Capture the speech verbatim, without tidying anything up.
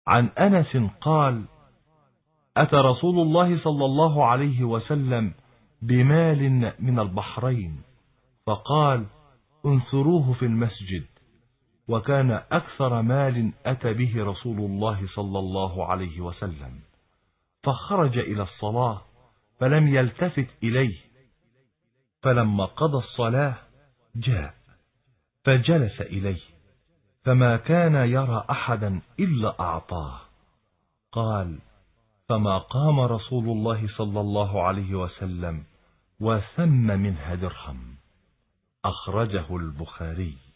عن أنس قال: أتى رسول الله صلى الله عليه وسلم بمال من البحرين، فقال: انثروه في المسجد. وكان أكثر مال أتى به رسول الله صلى الله عليه وسلم، فخرج إلى الصلاة فلم يلتفت إليه، فلما قضى الصلاة جاء فجلس إليه، فما كان يرى أحدا إلا أعطاه. قال: فما قام رسول الله صلى الله عليه وسلم وثم منها درهم. أخرجه البخاري.